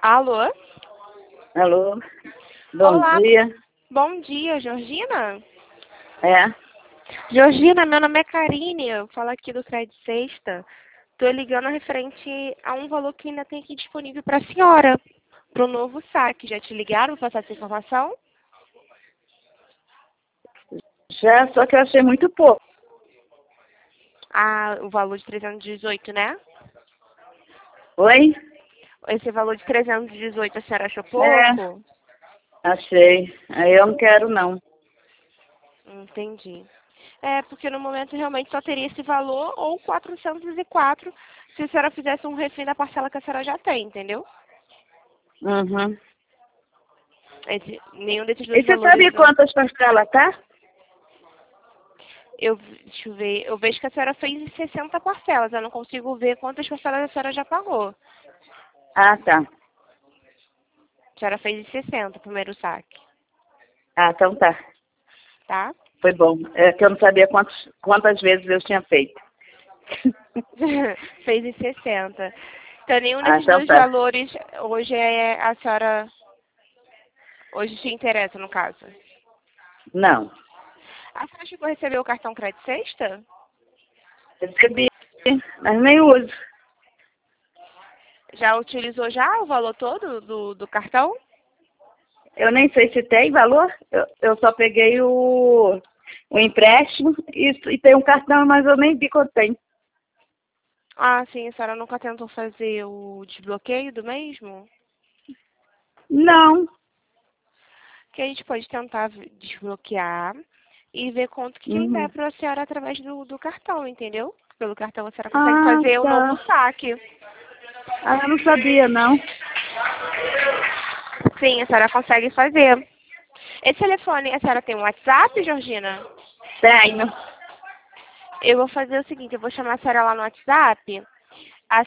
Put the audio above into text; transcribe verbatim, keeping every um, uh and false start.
Alô? Alô? Bom Olá, dia. bom dia, Georgina. É? Georgina, meu nome é Karine, eu falo aqui do Crédito Sexta. Estou ligando referente a um valor que ainda tem aqui disponível para a senhora, para o novo saque. Já te ligaram para passar essa informação? Já, só que eu achei muito pouco. Ah, o valor de trezentos e dezoito, né? Oi? Esse valor de trezentos e dezoito a senhora achou É, pouco? achei. Aí eu não quero não. Entendi. É, porque no momento realmente só teria esse valor ou quatrocentos e quatro se a senhora fizesse um refém da parcela que a senhora já tem, entendeu? Uhum. Esse, nenhum desses E dois você valores sabe não. quantas parcelas tá? Eu, deixa eu ver, eu vejo que a senhora fez em sessenta parcelas, eu não consigo ver quantas parcelas a senhora já pagou. Ah, tá. A senhora fez em sessenta o primeiro saque, Ah, então tá. tá? Foi bom. É que eu não sabia quantos, quantas vezes eu tinha feito. Fez em sessenta. Então nenhum Ah, desses então dois tá. valores hoje é a senhora, hoje te interessa no caso. Não. A senhora chegou a receber o cartão Crédito Sexta? Recebi, mas nem uso. Já utilizou já o valor todo do, do cartão? Eu nem sei se tem valor. Eu, eu só peguei o, o empréstimo e, e tem um cartão, mas eu nem vi quanto tem. Ah, sim, a senhora nunca tentou fazer o desbloqueio do mesmo? Não. Que a gente pode tentar v- desbloquear e ver quanto que ainda é Uhum. para a senhora através do, do cartão, entendeu? Pelo cartão a senhora consegue Ah, fazer o novo tá. saque. Ah, eu não sabia, não. Sim, a senhora consegue fazer. Esse telefone, a senhora tem um WhatsApp, Georgina? Tenho. Eu vou fazer o seguinte, eu vou chamar a senhora lá no WhatsApp